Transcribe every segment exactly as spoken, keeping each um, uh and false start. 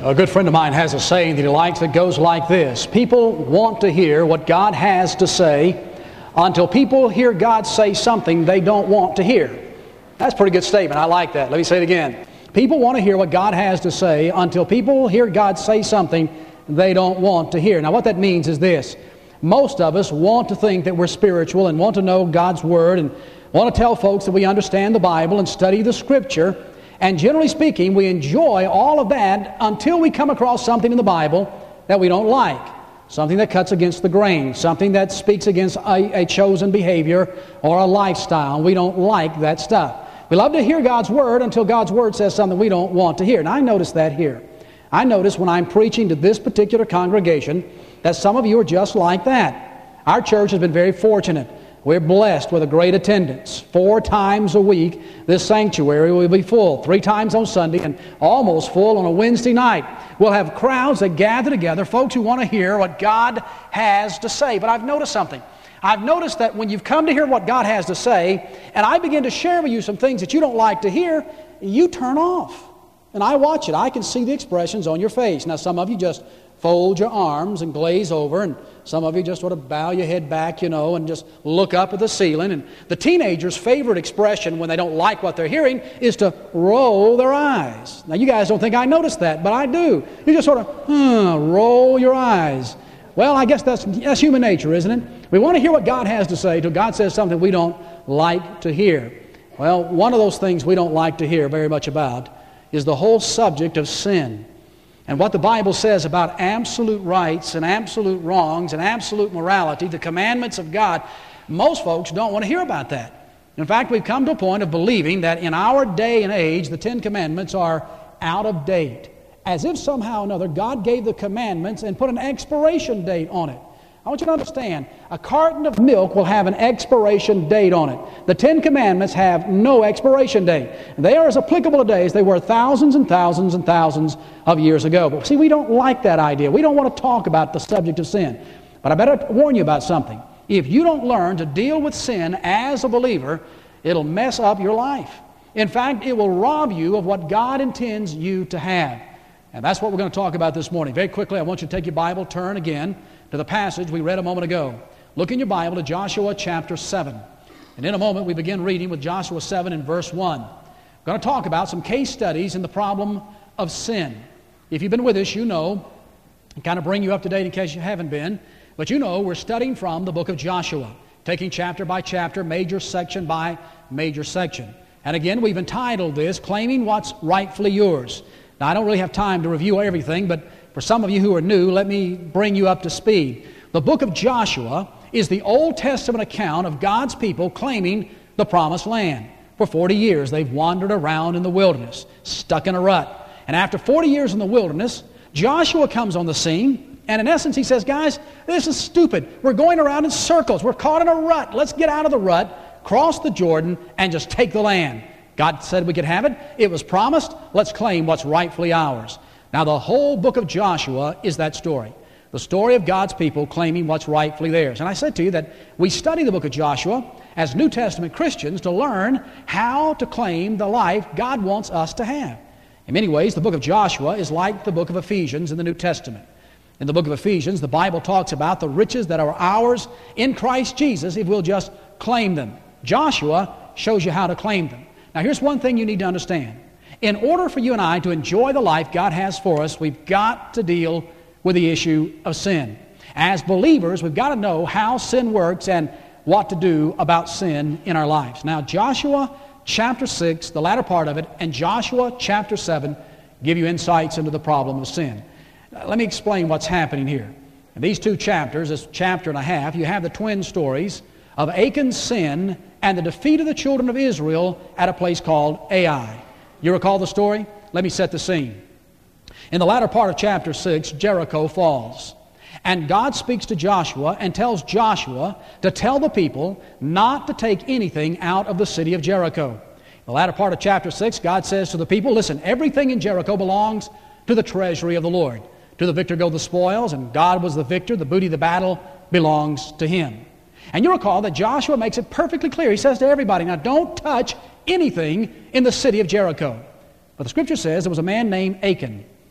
A good friend of mine has a saying that he likes that goes like this: people want to hear what God has to say until people hear God say something they don't want to hear. That's a pretty good statement. I like that. Let me say it again. People want to hear what God has to say until people hear God say something they don't want to hear. Now what that means is this: most of us want to think that we're spiritual and want to know God's Word and want to tell folks that we understand the Bible and study the Scripture. And generally speaking, we enjoy all of that until we come across something in the Bible that we don't like. Something that cuts against the grain. Something that speaks against a, a chosen behavior or a lifestyle. We don't like that stuff. We love to hear God's Word until God's Word says something we don't want to hear. And I notice that here. I notice when I'm preaching to this particular congregation that some of you are just like that. Our church has been very fortunate. We're blessed with a great attendance. Four times a week, this sanctuary will be full. Three times on Sunday and almost full on a Wednesday night. We'll have crowds that gather together, folks who want to hear what God has to say. But I've noticed something. I've noticed that when you've come to hear what God has to say, and I begin to share with you some things that you don't like to hear, you turn off. And I watch it. I can see the expressions on your face. Now, some of you just fold your arms and glaze over, and some of you just sort of bow your head back, you know, and just look up at the ceiling. And the teenager's favorite expression when they don't like what they're hearing is to roll their eyes. Now, you guys don't think I noticed that, but I do. You just sort of, huh, roll your eyes. Well, I guess that's, that's human nature, isn't it? We want to hear what God has to say till God says something we don't like to hear. Well, one of those things we don't like to hear very much about is the whole subject of sin. And what the Bible says about absolute rights and absolute wrongs and absolute morality, the commandments of God, most folks don't want to hear about that. In fact, we've come to a point of believing that in our day and age, the Ten Commandments are out of date. As if somehow or another God gave the commandments and put an expiration date on it. I want you to understand, a carton of milk will have an expiration date on it. The Ten Commandments have no expiration date. They are as applicable today as they were thousands and thousands and thousands of years ago. But see, we don't like that idea. We don't want to talk about the subject of sin. But I better warn you about something. If you don't learn to deal with sin as a believer, it'll mess up your life. In fact, it will rob you of what God intends you to have. And that's what we're going to talk about this morning. Very quickly, I want you to take your Bible, turn again to the passage we read a moment ago. Look in your Bible to Joshua chapter seven. And in a moment, we begin reading with Joshua seven and verse one. We're going to talk about some case studies in the problem of sin. If you've been with us, you know, and kind of bring you up to date in case you haven't been, but you know we're studying from the book of Joshua, taking chapter by chapter, major section by major section. And again, we've entitled this, Claiming What's Rightfully Yours. Now, I don't really have time to review everything, but for some of you who are new, let me bring you up to speed. The book of Joshua is the Old Testament account of God's people claiming the promised land. For forty years, they've wandered around in the wilderness, stuck in a rut. And after forty years in the wilderness, Joshua comes on the scene, and in essence, he says, guys, this is stupid. We're going around in circles. We're caught in a rut. Let's get out of the rut, cross the Jordan, and just take the land. God said we could have it. It was promised. Let's claim what's rightfully ours. Now, the whole book of Joshua is that story. The story of God's people claiming what's rightfully theirs. And I said to you that we study the book of Joshua as New Testament Christians to learn how to claim the life God wants us to have. In many ways, the book of Joshua is like the book of Ephesians in the New Testament. In the book of Ephesians, the Bible talks about the riches that are ours in Christ Jesus if we'll just claim them. Joshua shows you how to claim them. Now, here's one thing you need to understand. In order for you and I to enjoy the life God has for us, we've got to deal with the issue of sin. As believers, we've got to know how sin works and what to do about sin in our lives. Now, Joshua chapter six, the latter part of it, and Joshua chapter seven give you insights into the problem of sin. Now, let me explain what's happening here. In these two chapters, this chapter and a half, you have the twin stories of Achan's sin and the defeat of the children of Israel at a place called Ai. You recall the story? Let me set the scene. In the latter part of chapter six, Jericho falls. And God speaks to Joshua and tells Joshua to tell the people not to take anything out of the city of Jericho. In the latter part of chapter six, God says to the people, listen, everything in Jericho belongs to the treasury of the Lord. To the victor go the spoils, and God was the victor. The booty of the battle belongs to Him. And you recall that Joshua makes it perfectly clear. He says to everybody, now don't touch anything in the city of Jericho. But the Scripture says there was a man named Achan.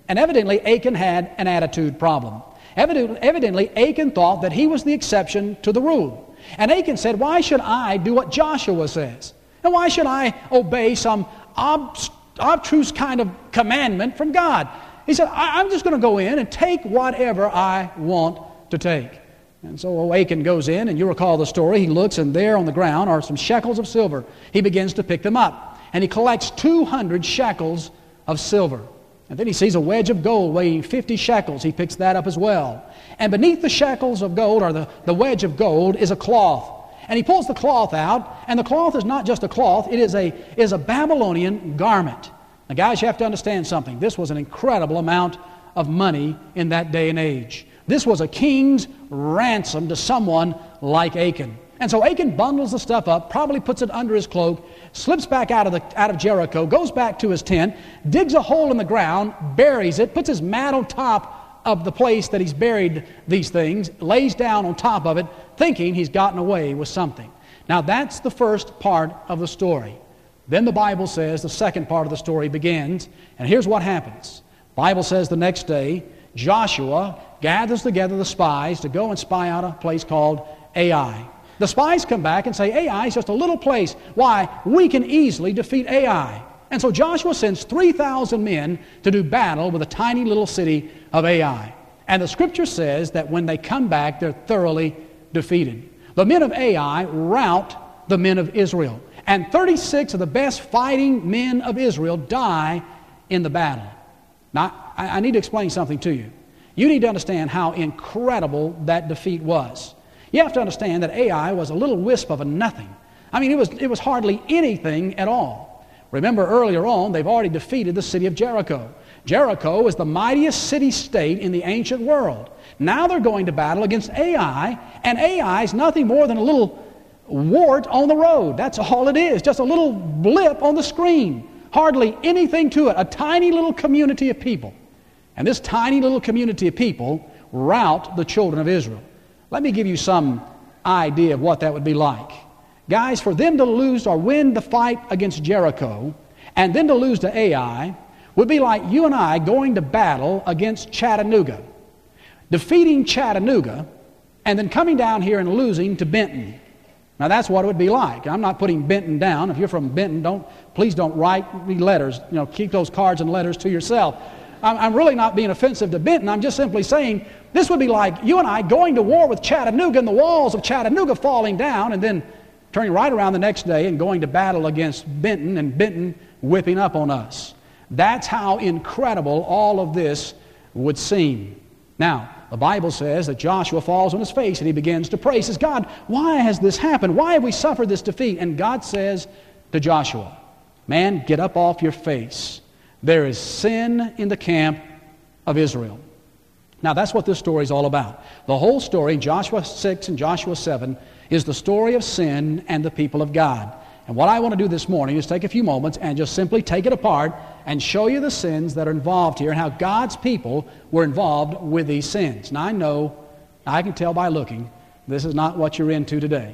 And evidently, Achan had an attitude problem. Evidently, evidently, Achan thought that he was the exception to the rule. And Achan said, why should I do what Joshua says? And why should I obey some obst- obtruse kind of commandment from God? He said, I- I'm just going to go in and take whatever I want to take. And so Achan goes in, and you recall the story. He looks, and there on the ground are some shekels of silver. He begins to pick them up, and he collects two hundred shekels of silver. And then he sees a wedge of gold weighing fifty shekels. He picks that up as well. And beneath the shekels of gold, or the, the wedge of gold, is a cloth. And he pulls the cloth out, and the cloth is not just a cloth, it is a, is a Babylonian garment. Now guys, you have to understand something. This was an incredible amount of money in that day and age. This was a king's ransom to someone like Achan. And so Achan bundles the stuff up, probably puts it under his cloak, slips back out of, the, out of Jericho, goes back to his tent, digs a hole in the ground, buries it, puts his mat on top of the place that he's buried these things, lays down on top of it, thinking he's gotten away with something. Now that's the first part of the story. Then the Bible says the second part of the story begins, and here's what happens. The Bible says the next day, Joshua gathers together the spies to go and spy out a place called Ai. The spies come back and say, Ai is just a little place. Why? We can easily defeat Ai. And so Joshua sends three thousand men to do battle with the tiny little city of Ai. And the Scripture says that when they come back, they're thoroughly defeated. The men of Ai rout the men of Israel. And thirty-six of the best fighting men of Israel die in the battle. Now, I, I need to explain something to you. You need to understand how incredible that defeat was. You have to understand that Ai was a little wisp of a nothing. I mean, it was, it was hardly anything at all. Remember earlier on, they've already defeated the city of Jericho. Jericho is the mightiest city-state in the ancient world. Now they're going to battle against Ai, and Ai is nothing more than a little wart on the road. That's all it is, just a little blip on the screen. Hardly anything to it, a tiny little community of people. And this tiny little community of people rout the children of Israel. Let me give you some idea of what that would be like. Guys, for them to lose or win the fight against Jericho and then to lose to Ai would be like you and I going to battle against Chattanooga, defeating Chattanooga, and then coming down here and losing to Benton. Now that's what it would be like. I'm not putting Benton down. If you're from Benton, don't please don't write me letters. You know, keep those cards and letters to yourself. I'm, I'm really not being offensive to Benton. I'm just simply saying this would be like you and I going to war with Chattanooga and the walls of Chattanooga falling down and then turning right around the next day and going to battle against Benton and Benton whipping up on us. That's how incredible all of this would seem. Now, the Bible says that Joshua falls on his face and he begins to pray. He says, God, why has this happened? Why have we suffered this defeat? And God says to Joshua, man, get up off your face. There is sin in the camp of Israel. Now, that's what this story is all about. The whole story, Joshua six and Joshua seven, is the story of sin and the people of God. And what I want to do this morning is take a few moments and just simply take it apart and show you the sins that are involved here and how God's people were involved with these sins. Now, I know, I can tell by looking, this is not what you're into today.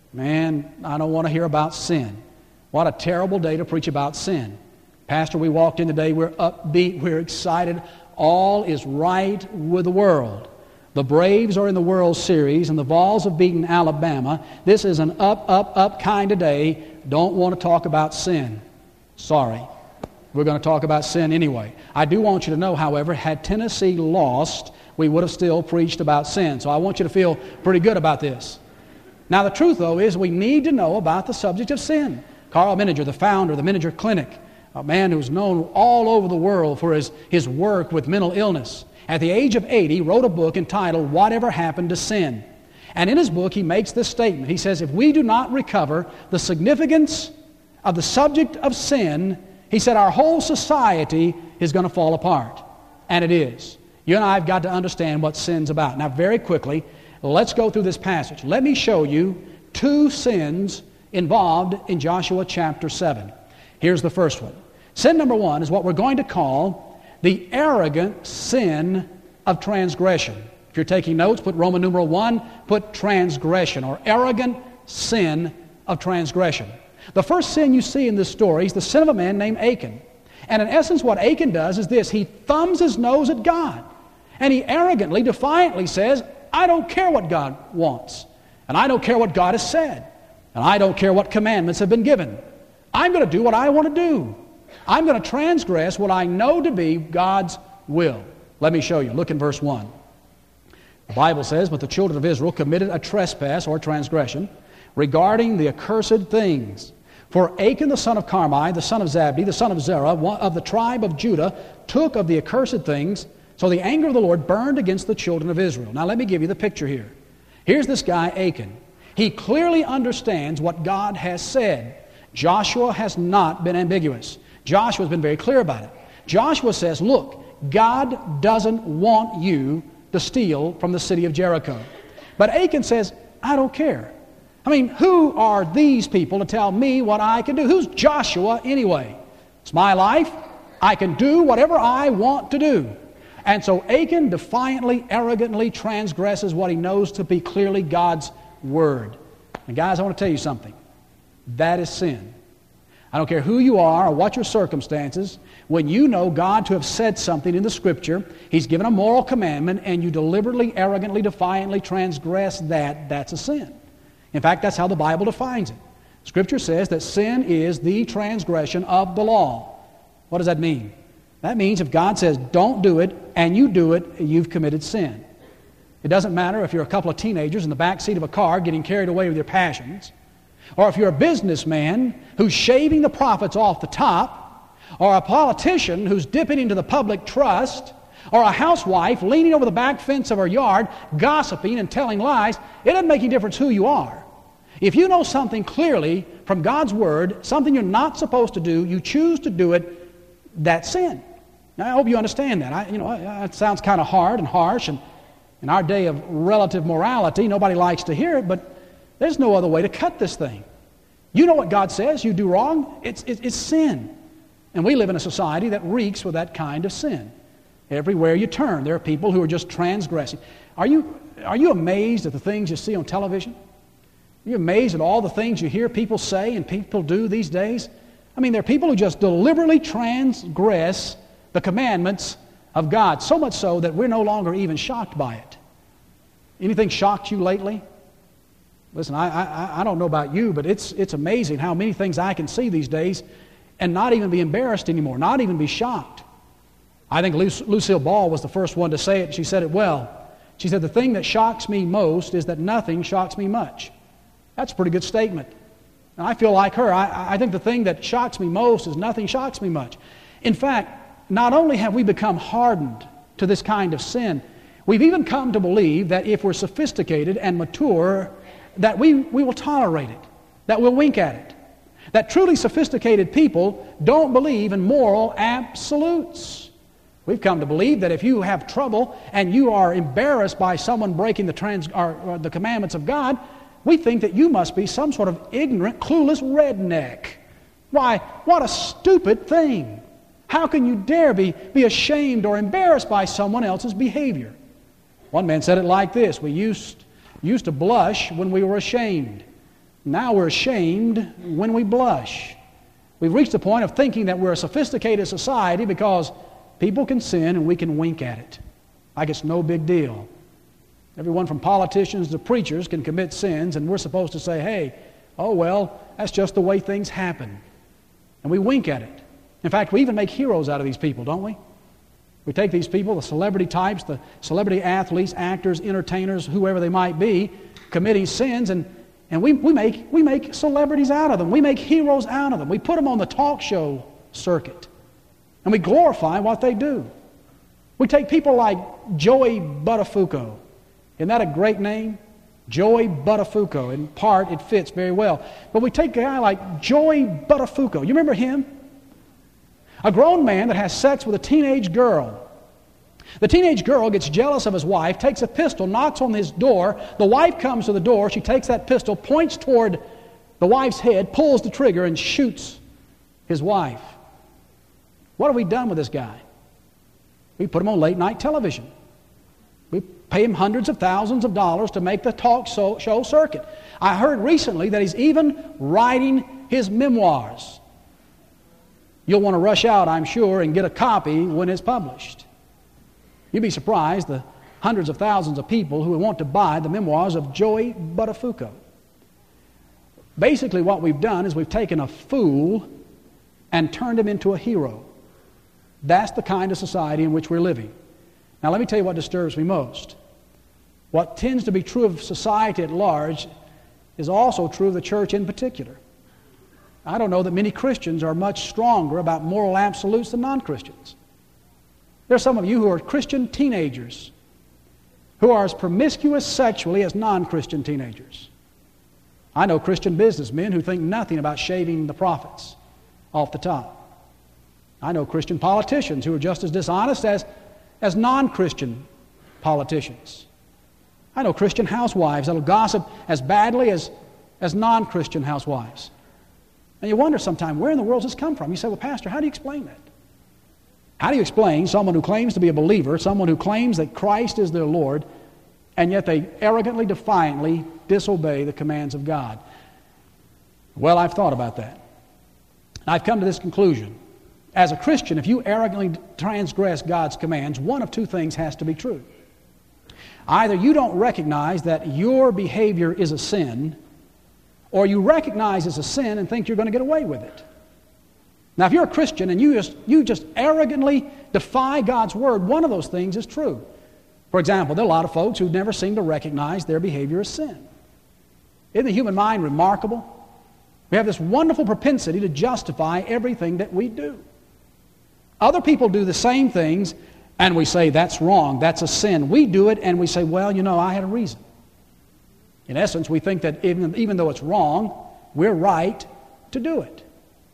Man, I don't want to hear about sin. What a terrible day to preach about sin. Pastor, we walked in today, we're upbeat, we're excited. All is right with the world. The Braves are in the World Series, and the Vols have beaten Alabama. This is an up, up, up kind of day. Don't want to talk about sin. Sorry. We're going to talk about sin anyway. I do want you to know, however, had Tennessee lost, we would have still preached about sin. So I want you to feel pretty good about this. Now, the truth, though, is we need to know about the subject of sin. Carl Menninger, the founder of the Menninger Clinic, a man who's known all over the world for his, his work with mental illness, at the age of eighty, wrote a book entitled, Whatever Happened to Sin? And in his book, he makes this statement. He says, if we do not recover the significance of the subject of sin, he said, our whole society is going to fall apart. And it is. You and I have got to understand what sin's about. Now, very quickly, let's go through this passage. Let me show you two sins involved in Joshua chapter seven. Here's the first one. Sin number one is what we're going to call the arrogant sin of transgression. If you're taking notes, put Roman numeral one, put transgression, or arrogant sin of transgression. The first sin you see in this story is the sin of a man named Achan. And in essence, what Achan does is this. He thumbs his nose at God. And he arrogantly, defiantly says, I don't care what God wants. And I don't care what God has said. And I don't care what commandments have been given. I'm going to do what I want to do. I'm going to transgress what I know to be God's will. Let me show you. Look in verse one. The Bible says, but the children of Israel committed a trespass or transgression regarding the accursed things. For Achan the son of Carmi, the son of Zabdi, the son of Zerah, of the tribe of Judah, took of the accursed things. So the anger of the Lord burned against the children of Israel. Now let me give you the picture here. Here's this guy Achan. He clearly understands what God has said. Joshua has not been ambiguous. Joshua's been very clear about it. Joshua says, look, God doesn't want you to steal from the city of Jericho. But Achan says, I don't care. I mean, who are these people to tell me what I can do? Who's Joshua anyway? It's my life. I can do whatever I want to do. And so Achan defiantly, arrogantly transgresses what he knows to be clearly God's word. And guys, I want to tell you something. That is sin. I don't care who you are or what your circumstances. When you know God to have said something in the Scripture, He's given a moral commandment, and you deliberately, arrogantly, defiantly transgress that, that's a sin. In fact, that's how the Bible defines it. Scripture says that sin is the transgression of the law. What does that mean? That means if God says don't do it, and you do it, you've committed sin. It doesn't matter if you're a couple of teenagers in the back seat of a car getting carried away with your passions, or if you're a businessman who's shaving the profits off the top, or a politician who's dipping into the public trust, or a housewife leaning over the back fence of her yard, gossiping and telling lies. It doesn't make any difference who you are. If you know something clearly from God's Word, something you're not supposed to do, you choose to do it, that's sin. Now, I hope you understand that. I, you know, it sounds kind of hard and harsh, and in our day of relative morality, nobody likes to hear it, but there's no other way to cut this thing. You know what God says. You do wrong, it's, it's, it's sin. And we live in a society that reeks with that kind of sin. Everywhere you turn, there are people who are just transgressing. Are you, are you amazed at the things you see on television? Are you amazed at all the things you hear people say and people do these days? I mean, there are people who just deliberately transgress the commandments of God, so much so that we're no longer even shocked by it. Anything shocked you lately? Listen, I, I, I don't know about you, but it's, it's amazing how many things I can see these days and not even be embarrassed anymore, not even be shocked. I think Luc- Lucille Ball was the first one to say it. She said it well. She said, the thing that shocks me most is that nothing shocks me much. That's a pretty good statement. And I feel like her. I, I think the thing that shocks me most is nothing shocks me much. In fact, not only have we become hardened to this kind of sin, we've even come to believe that if we're sophisticated and mature, that we, we will tolerate it, that we'll wink at it. That truly sophisticated people don't believe in moral absolutes. We've come to believe that if you have trouble and you are embarrassed by someone breaking the, trans, or, or the commandments of God, we think that you must be some sort of ignorant, clueless redneck. Why, what a stupid thing. How can you dare be, be ashamed or embarrassed by someone else's behavior? One man said it like this: we used, used to blush when we were ashamed. Now we're ashamed when we blush. We've reached the point of thinking that we're a sophisticated society because people can sin and we can wink at it like it's no big deal. Everyone from politicians to preachers can commit sins, and we're supposed to say, hey, oh well, that's just the way things happen. And we wink at it. In fact, we even make heroes out of these people, don't we? We take these people, the celebrity types, the celebrity athletes, actors, entertainers, whoever they might be, committing sins, and, and we, we, make, we make celebrities out of them. We make heroes out of them. We put them on the talk show circuit, and we glorify what they do. We take people like Joey Buttafuoco. Isn't that a great name? Joey Buttafuoco. In part, it fits very well. But we take a guy like Joey Buttafuoco. You remember him? A grown man that has sex with a teenage girl. The teenage girl gets jealous of his wife, takes a pistol, knocks on his door. The wife comes to the door. She takes that pistol, points toward the wife's head, pulls the trigger, and shoots his wife. What have we done with this guy? We put him on late-night television. We pay him hundreds of thousands of dollars to make the talk show circuit. I heard recently that he's even writing his memoirs. You'll want to rush out, I'm sure, and get a copy when it's published. You'd be surprised the hundreds of thousands of people who want to buy the memoirs of Joey Buttafuoco. Basically what we've done is we've taken a fool and turned him into a hero. That's the kind of society in which we're living. Now let me tell you what disturbs me most. What tends to be true of society at large is also true of the church in particular. I don't know that many Christians are much stronger about moral absolutes than non-Christians. There are some of you who are Christian teenagers who are as promiscuous sexually as non-Christian teenagers. I know Christian businessmen who think nothing about shaving the profits off the top. I know Christian politicians who are just as dishonest as, as non-Christian politicians. I know Christian housewives that will gossip as badly as, as non-Christian housewives. And you wonder sometimes, where in the world does this come from? You say, well, Pastor, how do you explain that? How do you explain someone who claims to be a believer, someone who claims that Christ is their Lord, and yet they arrogantly, defiantly disobey the commands of God? Well, I've thought about that. I've come to this conclusion. As a Christian, if you arrogantly transgress God's commands, one of two things has to be true. Either you don't recognize that your behavior is a sin, or you recognize it's a sin and think you're going to get away with it. Now, if you're a Christian and you just, you just arrogantly defy God's Word, one of those things is true. For example, there are a lot of folks who never seem to recognize their behavior as sin. Isn't the human mind remarkable? We have this wonderful propensity to justify everything that we do. Other people do the same things, and we say, that's wrong, that's a sin. We do it, and we say, well, you know, I had a reason. In essence, we think that even, even though it's wrong, we're right to do it.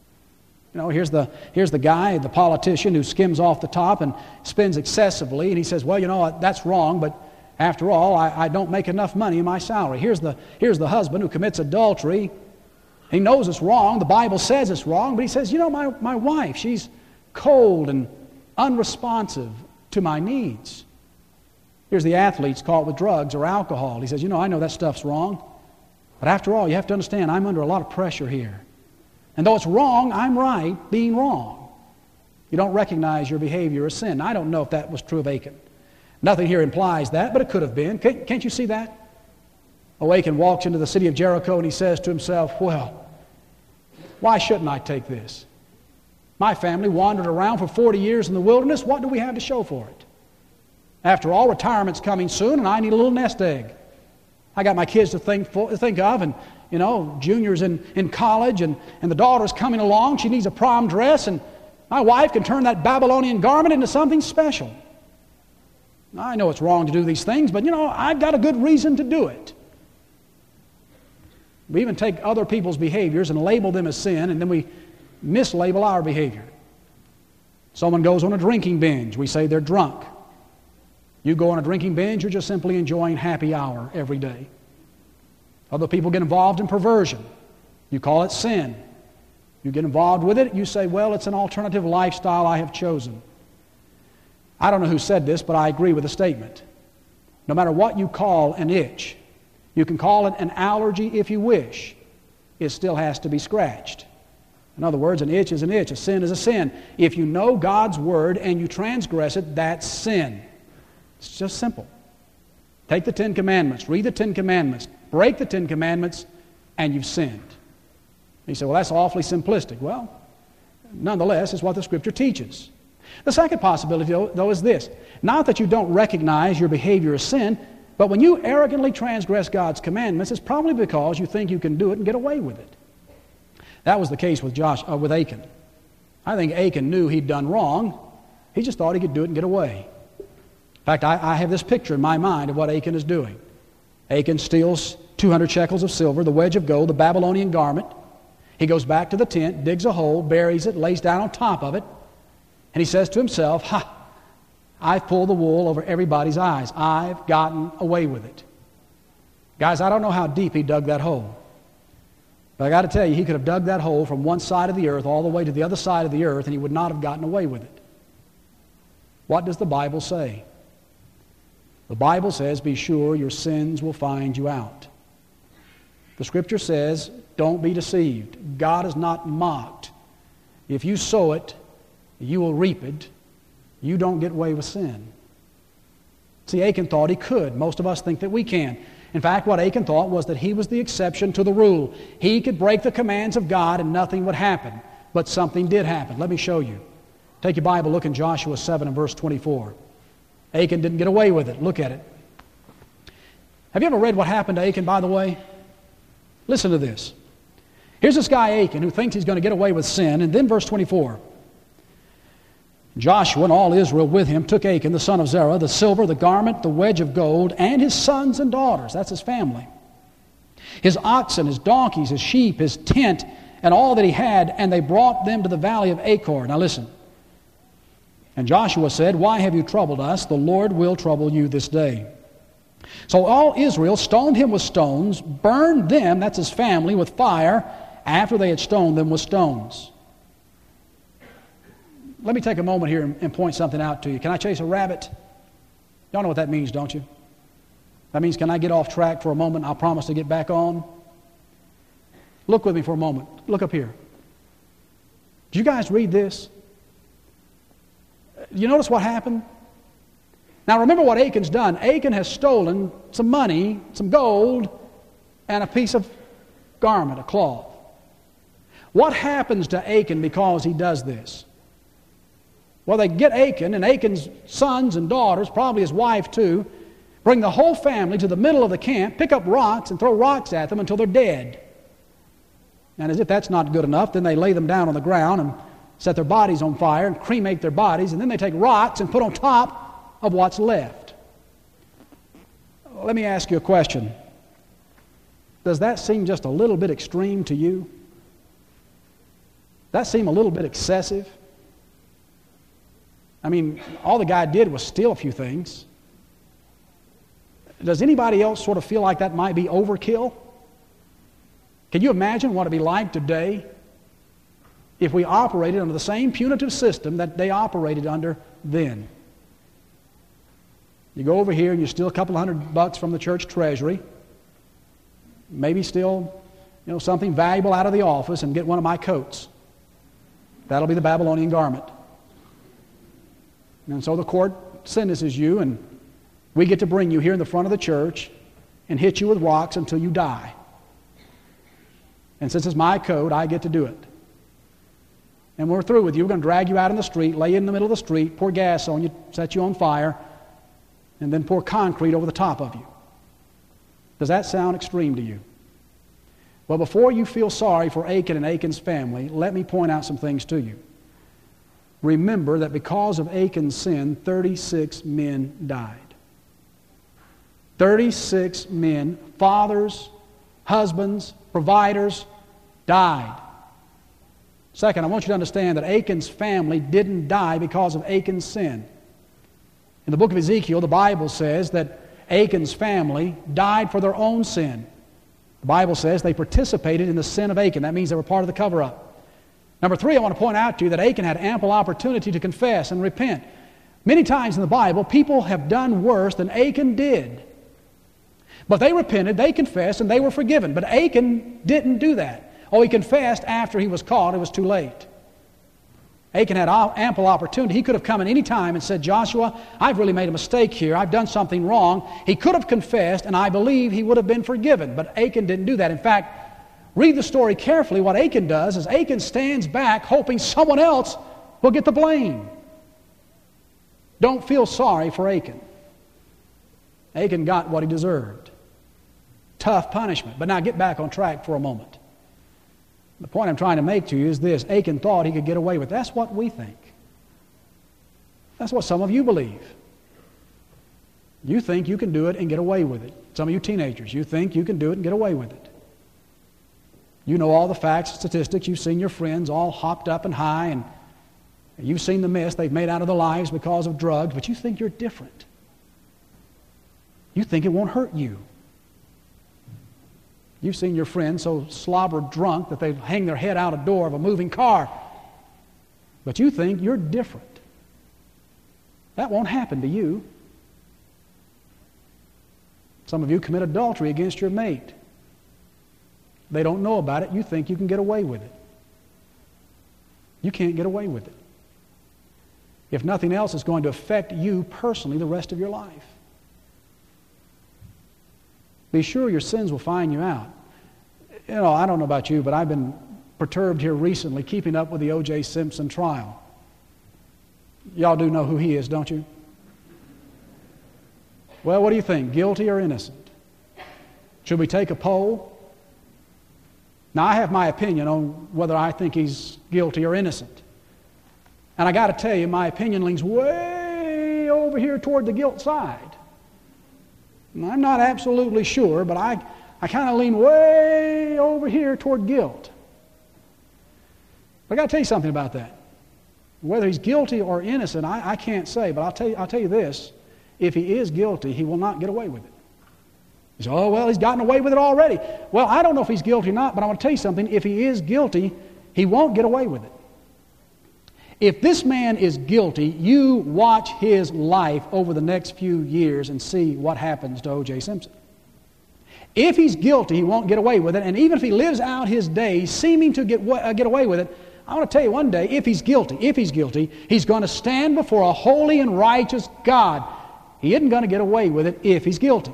You know, here's the, here's the guy, the politician who skims off the top and spends excessively, and he says, well, you know, that's wrong, but after all, I, I don't make enough money in my salary. Here's the, here's the husband who commits adultery. He knows it's wrong. The Bible says it's wrong, but he says, you know, my, my wife, she's cold and unresponsive to my needs. Here's the athlete's caught with drugs or alcohol. He says, you know, I know that stuff's wrong, but after all, you have to understand, I'm under a lot of pressure here. And though it's wrong, I'm right being wrong. You don't recognize your behavior as sin. I don't know if that was true of Achan. Nothing here implies that, but it could have been. Can't, can't you see that? Oh, Achan walks into the city of Jericho and he says to himself, well, why shouldn't I take this? My family wandered around for forty years in the wilderness. What do we have to show for it? After all, retirement's coming soon and I need a little nest egg. I got my kids to think, for, think of, and you know, junior's in, in college, and, and the daughter's coming along. She needs a prom dress, and my wife can turn that Babylonian garment into something special. I know it's wrong to do these things, but, you know, I've got a good reason to do it. We even take other people's behaviors and label them as sin, and then we mislabel our behavior. Someone goes on a drinking binge. We say they're drunk. You go on a drinking binge, you're just simply enjoying happy hour every day. Other people get involved in perversion. You call it sin. You get involved with it, you say, well, it's an alternative lifestyle I have chosen. I don't know who said this, but I agree with the statement. No matter what you call an itch, you can call it an allergy if you wish, it still has to be scratched. In other words, an itch is an itch, a sin is a sin. If you know God's Word and you transgress it, that's sin. It's just simple. Take the Ten Commandments, read the Ten Commandments, break the Ten Commandments, and you've sinned. You say, well, that's awfully simplistic. Well, nonetheless, it's what the Scripture teaches. The second possibility, though, is this. Not that you don't recognize your behavior as sin, but when you arrogantly transgress God's commandments, it's probably because you think you can do it and get away with it. That was the case with Josh, uh, with Achan. I think Achan knew he'd done wrong. He just thought he could do it and get away. In fact, I, I have this picture in my mind of what Achan is doing. Achan steals two hundred shekels of silver, the wedge of gold, the Babylonian garment. He goes back to the tent, digs a hole, buries it, lays down on top of it, and he says to himself, ha, I've pulled the wool over everybody's eyes. I've gotten away with it. Guys, I don't know how deep he dug that hole. But I got to tell you, he could have dug that hole from one side of the earth all the way to the other side of the earth, and he would not have gotten away with it. What does the Bible say? The Bible says, be sure your sins will find you out. The Scripture says, don't be deceived. God is not mocked. if you sow it, you will reap it. You don't get away with sin. See, Achan thought he could. Most of us think that we can. In fact, what Achan thought was that he was the exception to the rule. He could break the commands of God and nothing would happen. But something did happen. Let me show you. Take your Bible, look in Joshua seven and verse twenty-four. Achan didn't get away with it. Look at it. Have you ever read what happened to Achan, by the way? Listen to this. Here's this guy Achan who thinks he's going to get away with sin. And then verse twenty-four. Joshua and all Israel with him took Achan, the son of Zerah, the silver, the garment, the wedge of gold, and his sons and daughters. That's his family. His oxen, his donkeys, his sheep, his tent, and all that he had, and they brought them to the valley of Achor. Now listen. And Joshua said, why have you troubled us? The Lord will trouble you this day. So all Israel stoned him with stones, burned them, that's his family, with fire, after they had stoned them with stones. Let me take a moment here and, and point something out to you. Can I chase a rabbit? Y'all know what that means, don't you? That means, can I get off track for a moment? I'll promise to get back on. Look with me for a moment. Look up here. Did you guys read this? You notice what happened? Now remember what Achan's done. Achan has stolen some money, some gold, and a piece of garment, a cloth. What happens to Achan because he does this? Well, they get Achan and Achan's sons and daughters, probably his wife too, bring the whole family to the middle of the camp, pick up rocks and throw rocks at them until they're dead. And as if that's not good enough, then they lay them down on the ground and set their bodies on fire and cremate their bodies, and then they take rocks and put on top of what's left. Let me ask you a question. Does that seem just a little bit extreme to you? That seem a little bit excessive? I mean, all the guy did was steal a few things. Does anybody else sort of feel like that might be overkill? Can you imagine what it would be like today if we operated under the same punitive system that they operated under then? You go over here and you steal a couple hundred bucks from the church treasury, maybe steal, you know, something valuable out of the office and get one of my coats. That'll be the Babylonian garment. And so the court sentences you, and we get to bring you here in the front of the church and hit you with rocks until you die. And since it's my code, I get to do it. And when we're through with you, we're going to drag you out in the street, lay you in the middle of the street, pour gas on you, set you on fire, and then pour concrete over the top of you. Does that sound extreme to you? Well, before you feel sorry for Achan and Achan's family, let me point out some things to you. Remember that because of Achan's sin, thirty-six men died. thirty-six men, fathers, husbands, providers, died. Second, I want you to understand that Achan's family didn't die because of Achan's sin. In the book of Ezekiel, the Bible says that Achan's family died for their own sin. The Bible says they participated in the sin of Achan. That means they were part of the cover-up. Number three, I want to point out to you that Achan had ample opportunity to confess and repent. Many times in the Bible, people have done worse than Achan did. But they repented, they confessed, and they were forgiven. But Achan didn't do that. Oh, he confessed after he was caught. It was too late. Achan had ample opportunity. He could have come at any time and said, Joshua, I've really made a mistake here. I've done something wrong. He could have confessed, and I believe he would have been forgiven. But Achan didn't do that. In fact, read the story carefully. What Achan does is Achan stands back hoping someone else will get the blame. Don't feel sorry for Achan. Achan got what he deserved. Tough punishment. But now get back on track for a moment. The point I'm trying to make to you is this. Achan thought he could get away with it. That's what we think. That's what some of you believe. You think you can do it and get away with it. Some of you teenagers, you think you can do it and get away with it. You know all the facts and statistics. You've seen your friends all hopped up and high, and you've seen the mess they've made out of their lives because of drugs, but you think you're different. You think it won't hurt you. You've seen your friends so slobber drunk that they hang their head out a door of a moving car. But you think you're different. That won't happen to you. Some of you commit adultery against your mate. They don't know about it. You think you can get away with it. You can't get away with it. If nothing else, it's going to affect you personally the rest of your life. Be sure your sins will find you out. You know, I don't know about you, but I've been perturbed here recently keeping up with the O J Simpson trial. Y'all do know who he is, don't you? Well, what do you think? Guilty or innocent? Should we take a poll? Now, I have my opinion on whether I think he's guilty or innocent. And I got to tell you, my opinion leans way over here toward the guilt side. And I'm not absolutely sure, but I, I kind of lean way over here toward guilt. But I got to tell you something about that. Whether he's guilty or innocent, I, I can't say, but I'll tell you, I'll tell you this. If he is guilty, he will not get away with it. You say, oh, well, he's gotten away with it already. Well, I don't know if he's guilty or not, but I want to tell you something. If he is guilty, he won't get away with it. If this man is guilty, you watch his life over the next few years and see what happens to O J Simpson. If he's guilty, he won't get away with it. And even if he lives out his days seeming to get, uh, get away with it, I want to tell you one day, if he's guilty, if he's guilty, he's going to stand before a holy and righteous God. He isn't going to get away with it if he's guilty.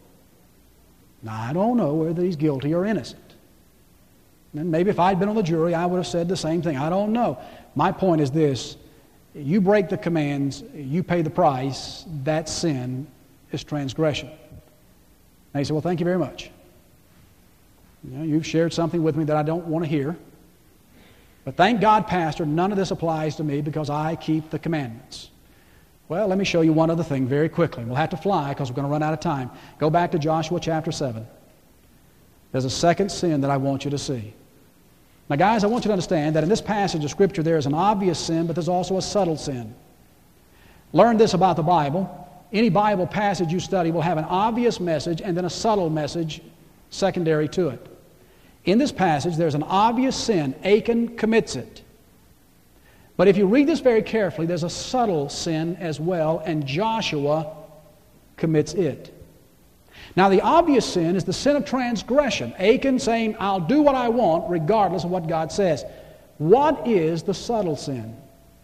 Now, I don't know whether he's guilty or innocent. And maybe if I'd been on the jury, I would have said the same thing. I don't know. My point is this. You break the commands, you pay the price, that sin is transgression. Now you say, well, thank you very much. You know, you've shared something with me that I don't want to hear. But thank God, Pastor, none of this applies to me because I keep the commandments. Well, let me show you one other thing very quickly. We'll have to fly because we're going to run out of time. Go back to Joshua chapter seven. There's a second sin that I want you to see. Now, guys, I want you to understand that in this passage of Scripture there is an obvious sin, but there's also a subtle sin. Learn this about the Bible. Any Bible passage you study will have an obvious message and then a subtle message secondary to it. In this passage, there's an obvious sin. Achan commits it. But if you read this very carefully, there's a subtle sin as well, and Joshua commits it. Now, the obvious sin is the sin of transgression. Achan saying, I'll do what I want regardless of what God says. What is the subtle sin?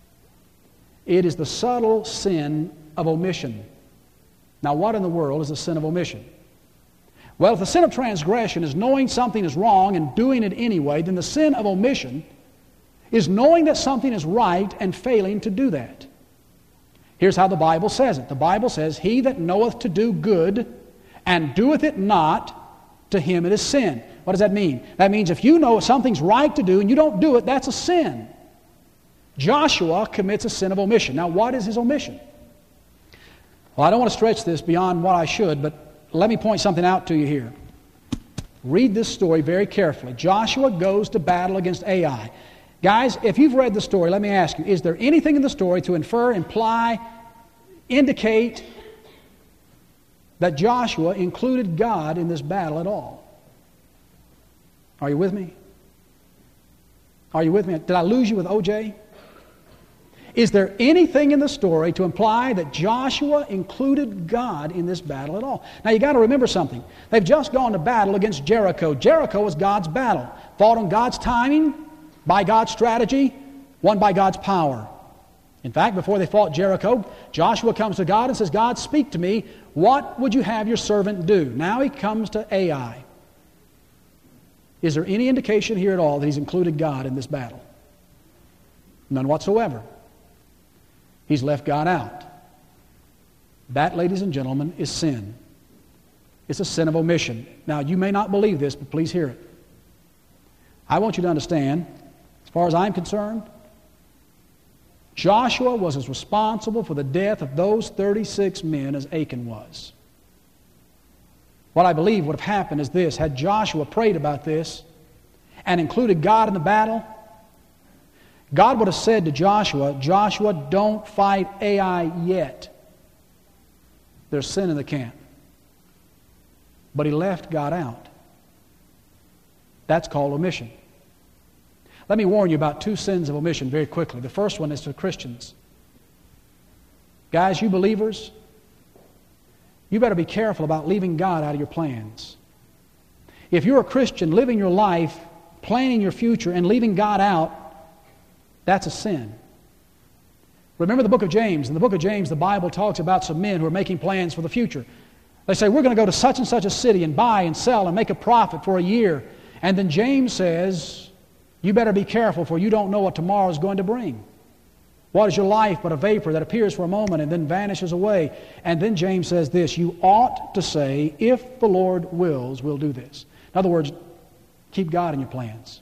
It is the subtle sin of omission. Now, what in the world is the sin of omission? Well, if the sin of transgression is knowing something is wrong and doing it anyway, then the sin of omission is knowing that something is right and failing to do that. Here's how the Bible says it. The Bible says, he that knoweth to do good and doeth it not, to him it is sin. What does that mean? That means if you know something's right to do and you don't do it, that's a sin. Joshua commits a sin of omission. Now, what is his omission? Well, I don't want to stretch this beyond what I should, but let me point something out to you here. Read this story very carefully. Joshua goes to battle against Ai. Guys, if you've read the story, let me ask you, is there anything in the story to infer, imply, indicate that Joshua included God in this battle at all? Are you with me? Are you with me? Did I lose you with O J? Is there anything in the story to imply that Joshua included God in this battle at all? Now, you got to remember something. They've just gone to battle against Jericho. Jericho was God's battle, fought on God's timing, by God's strategy, won by God's power. In fact, before they fought Jericho, Joshua comes to God and says, God, speak to me. What would you have your servant do? Now he comes to Ai. Is there any indication here at all that he's included God in this battle? None whatsoever. He's left God out. That, ladies and gentlemen, is sin. It's a sin of omission. Now, you may not believe this, but please hear it. I want you to understand, as far as I'm concerned, Joshua was as responsible for the death of those thirty-six men as Achan was. What I believe would have happened is this. Had Joshua prayed about this and included God in the battle, God would have said to Joshua, Joshua, don't fight Ai yet. There's sin in the camp. But he left God out. That's called omission. Let me warn you about two sins of omission very quickly. The first one is to Christians. Guys, you believers, you better be careful about leaving God out of your plans. If you're a Christian living your life, planning your future, and leaving God out, That's a sin. Remember the book of James. In the book of James, the Bible talks about some men who are making plans for the future. They say, we're going to go to such and such a city and buy and sell and make a profit for a year. And then James says, you better be careful, for you don't know what tomorrow is going to bring. What is your life but a vapor that appears for a moment and then vanishes away? And then James says this, you ought to say, if the Lord wills, we'll do this. In other words, keep God in your plans.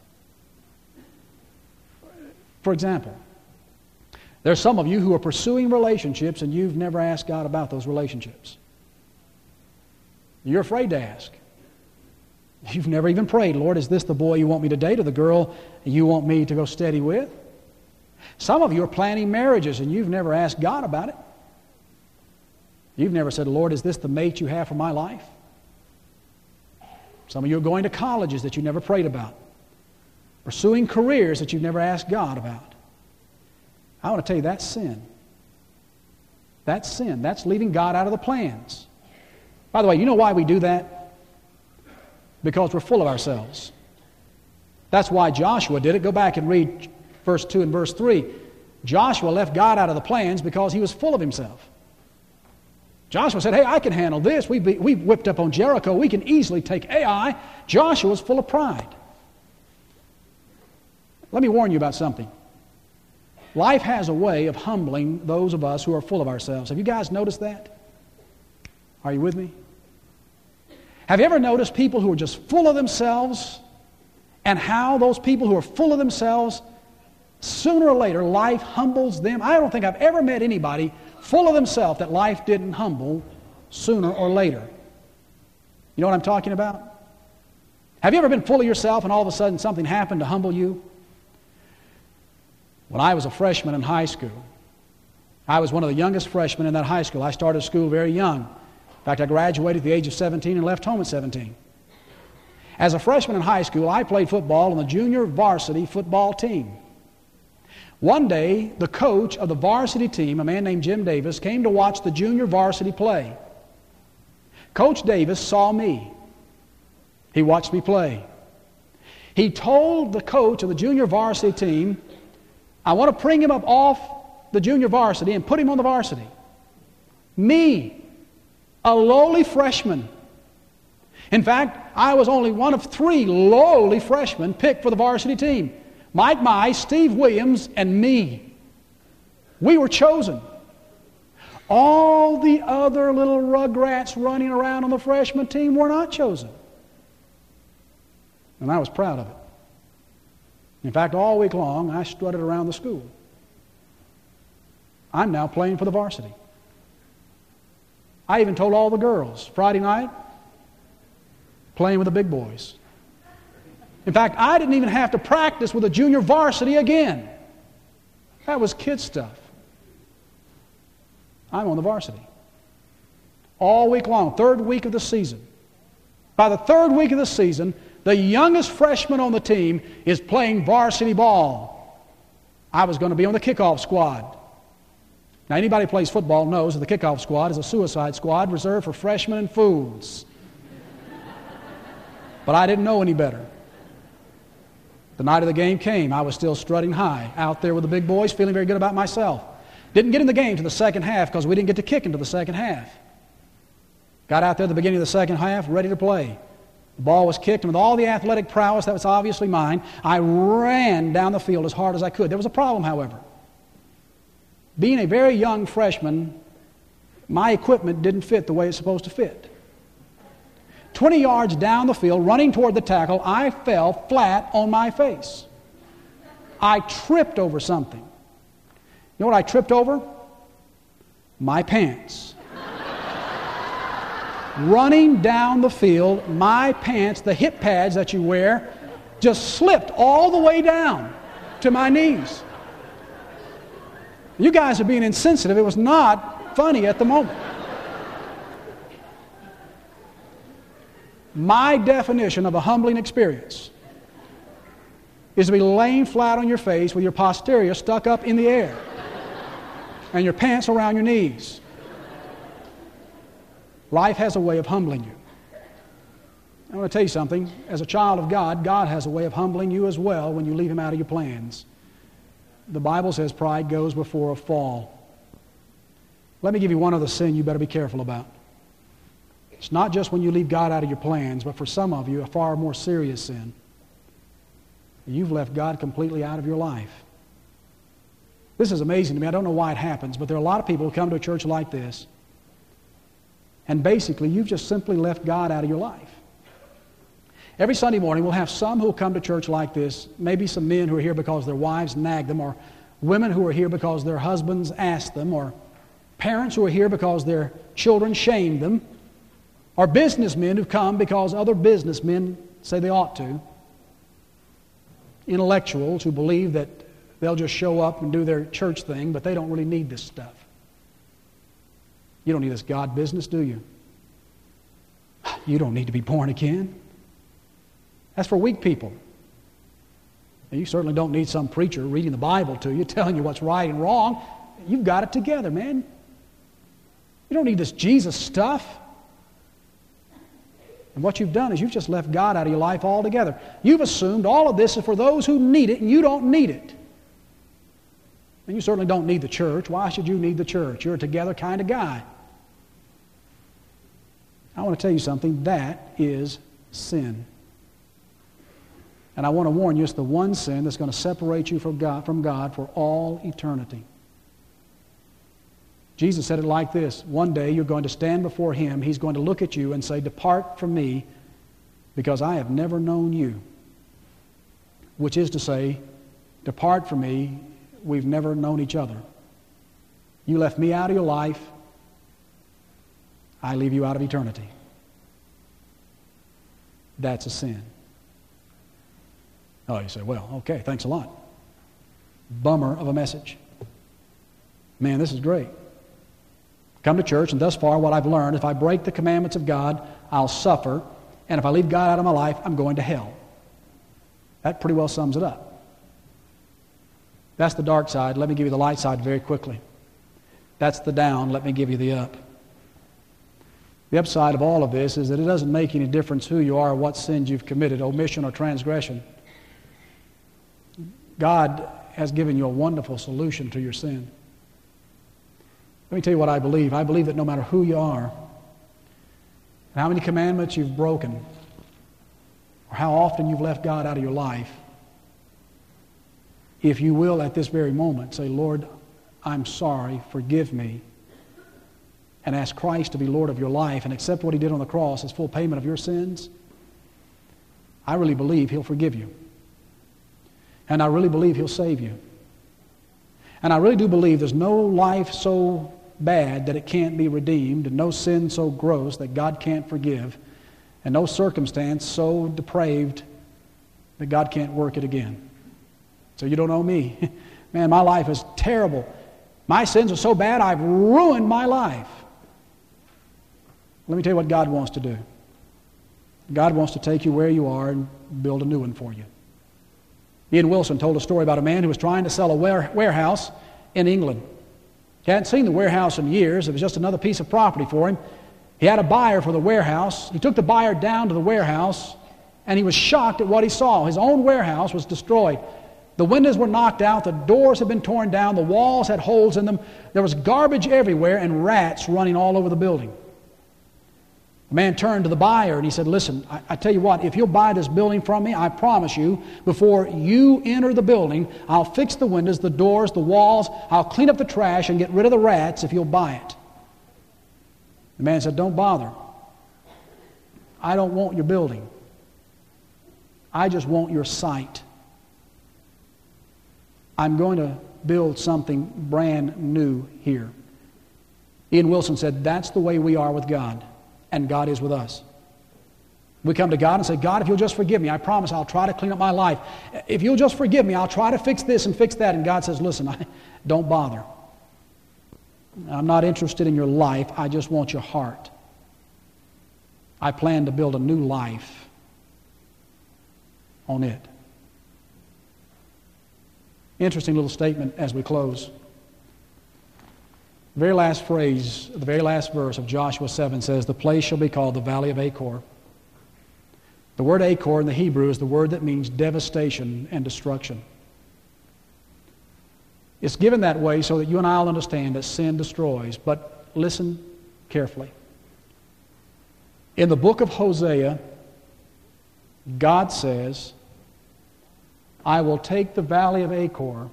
For example, there's some of you who are pursuing relationships and you've never asked God about those relationships. You're afraid to ask. You've never even prayed, Lord, is this the boy you want me to date or the girl you want me to go steady with? Some of you are planning marriages and you've never asked God about it. You've never said, Lord, is this the mate you have for my life? Some of you are going to colleges that you never prayed about. Pursuing careers that you've never asked God about. I want to tell you, that's sin. That's sin. That's leaving God out of the plans. By the way, you know why we do that? Because we're full of ourselves. That's why Joshua did it. Go back and read verse two and verse three. Joshua left God out of the plans because he was full of himself. Joshua said, hey, I can handle this. We we whipped up on Jericho. We can easily take Ai. Joshua was full of pride. Let me warn you about something. Life has a way of humbling those of us who are full of ourselves. Have you guys noticed that? Are you with me? Have you ever noticed people who are just full of themselves and how those people who are full of themselves, sooner or later, life humbles them? I don't think I've ever met anybody full of themselves that life didn't humble sooner or later. You know what I'm talking about? Have you ever been full of yourself and all of a sudden something happened to humble you? When I was a freshman in high school, I was one of the youngest freshmen in that high school. I started school very young. In fact, I graduated at the age of seventeen and left home at seventeen. As a freshman in high school, I played football on the junior varsity football team. One day, the coach of the varsity team, a man named Jim Davis, came to watch the junior varsity play. Coach Davis saw me. He watched me play. He told the coach of the junior varsity team, I want to bring him up off the junior varsity and put him on the varsity. Me, a lowly freshman. In fact, I was only one of three lowly freshmen picked for the varsity team. Mike Mize, Steve Williams, and me. We were chosen. All the other little rugrats running around on the freshman team were not chosen. And I was proud of it. In fact, all week long, I strutted around the school. I'm now playing for the varsity. I even told all the girls, Friday night, playing with the big boys. In fact, I didn't even have to practice with the junior varsity again. That was kid stuff. I'm on the varsity. All week long, third week of the season. By the third week of the season, the youngest freshman on the team is playing varsity ball. I was going to be on the kickoff squad. Now, anybody who plays football knows that the kickoff squad is a suicide squad reserved for freshmen and fools. But I didn't know any better. The night of the game came. I was still strutting high out there with the big boys, feeling very good about myself. Didn't get in the game to the second half because we didn't get to kick into the second half. Got out there at the beginning of the second half, ready to play. The ball was kicked, and with all the athletic prowess that was obviously mine, I ran down the field as hard as I could. There was a problem, however. Being a very young freshman, my equipment didn't fit the way it's supposed to fit. Twenty yards down the field, running toward the tackle, I fell flat on my face. I tripped over something. You know what I tripped over? My pants. Running down the field, my pants, the hip pads that you wear, just slipped all the way down to my knees. You guys are being insensitive. It was not funny at the moment. My definition of a humbling experience is to be laying flat on your face with your posterior stuck up in the air and your pants around your knees. Life has a way of humbling you. I want to tell you something. As a child of God, God has a way of humbling you as well when you leave Him out of your plans. the Bible says pride goes before a fall. Let me give you one other sin you better be careful about. It's not just when you leave God out of your plans, but for some of you, a far more serious sin. You've left God completely out of your life. This is amazing to me. I don't know why it happens, but there are a lot of people who come to a church like this, and basically you've just simply left God out of your life. Every Sunday morning we'll have some who will come to church like this, maybe some men who are here because their wives nag them, or women who are here because their husbands ask them, or parents who are here because their children shame them, or businessmen who've come because other businessmen say they ought to, intellectuals who believe that they'll just show up and do their church thing, but they don't really need this stuff. You don't need this God business, do you? You don't need to be born again. That's for weak people. And you certainly don't need some preacher reading the Bible to you, telling you what's right and wrong. You've got it together, man. You don't need this Jesus stuff. And what you've done is you've just left God out of your life altogether. You've assumed all of this is for those who need it, and you don't need it. And you certainly don't need the church. Why should you need the church? You're a together kind of guy. I want to tell you something. That is sin. And I want to warn you, it's the one sin that's going to separate you from God, from God for all eternity. Jesus said it like this: one day you're going to stand before Him. He's going to look at you and say, "Depart from me, because I have never known you." Which is to say, depart from me, we've never known each other. You left me out of your life, I leave you out of eternity. That's a sin. Oh, you say, well, okay, thanks a lot. Bummer of a message. Man, this is great. Come to church, and thus far what I've learned, if I break the commandments of God, I'll suffer, and if I leave God out of my life, I'm going to hell. That pretty well sums it up. That's the dark side. Let me give you the light side very quickly. That's the down. Let me give you the up. The upside of all of this is that it doesn't make any difference who you are or what sins you've committed, omission or transgression. God has given you a wonderful solution to your sin. Let me tell you what I believe. I believe that no matter who you are, and how many commandments you've broken, or how often you've left God out of your life, if you will at this very moment say, "Lord, I'm sorry, forgive me," and ask Christ to be Lord of your life and accept what He did on the cross as full payment of your sins, I really believe He'll forgive you. And I really believe He'll save you. And I really do believe there's no life so bad that it can't be redeemed, and no sin so gross that God can't forgive, and no circumstance so depraved that God can't work it again. So you don't know me. Man, my life is terrible. My sins are so bad I've ruined my life. Let me tell you what God wants to do. God wants to take you where you are and build a new one for you. Ian Wilson told a story about a man who was trying to sell a warehouse in England. He hadn't seen the warehouse in years. It was just another piece of property for him. He had a buyer for the warehouse. He took the buyer down to the warehouse, and he was shocked at what he saw. His own warehouse was destroyed. The windows were knocked out. The doors had been torn down. The walls had holes in them. There was garbage everywhere and rats running all over the building. The man turned to the buyer and he said, "Listen, I, I tell you what, if you'll buy this building from me, I promise you, before you enter the building, I'll fix the windows, the doors, the walls, I'll clean up the trash and get rid of the rats if you'll buy it." The man said, "Don't bother. I don't want your building. I just want your site. I'm going to build something brand new here." Ian Wilson said, that's the way we are with God. And God is with us. We come to God and say, "God, if you'll just forgive me, I promise I'll try to clean up my life. If you'll just forgive me, I'll try to fix this and fix that." And God says, "Listen, I, don't bother. I'm not interested in your life. I just want your heart. I plan to build a new life on it." Interesting little statement as we close. The very last phrase, the very last verse of Joshua seven says, "The place shall be called the Valley of Achor." The word Achor in the Hebrew is the word that means devastation and destruction. It's given that way so that you and I will understand that sin destroys. But listen carefully. In the book of Hosea, God says, I will take the valley of Achor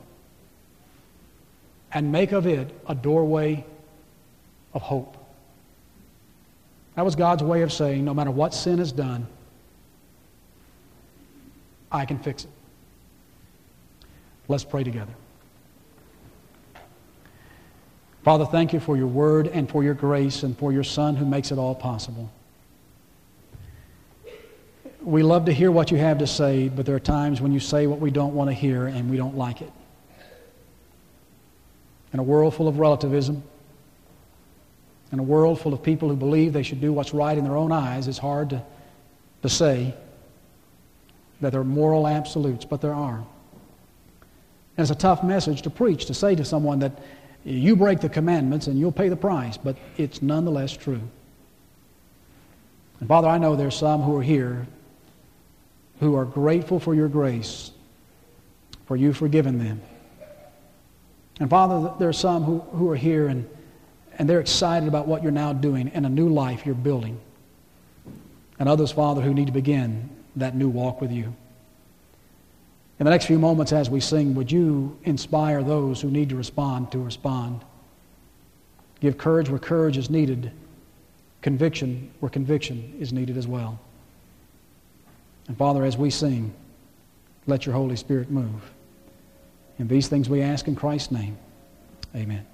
and make of it a doorway of hope. That was God's way of saying, no matter what sin has done, I can fix it. Let's pray together. Father, thank you for your word and for your grace and for your Son who makes it all possible. We love to hear what you have to say, but there are times when you say what we don't want to hear and we don't like it. In a world full of relativism, in a world full of people who believe they should do what's right in their own eyes, it's hard to, to say that there are moral absolutes, but there are. And it's a tough message to preach, to say to someone that you break the commandments and you'll pay the price, but it's nonetheless true. And Father, I know there's some who are here who are grateful for your grace, for you forgiving them. And Father, there are some who, who are here and, and they're excited about what you're now doing and a new life you're building. And others, Father, who need to begin that new walk with you. In the next few moments as we sing, would you inspire those who need to respond to respond? Give courage where courage is needed, conviction where conviction is needed as well. And Father, as we sing, let your Holy Spirit move. And these things we ask in Christ's name. Amen.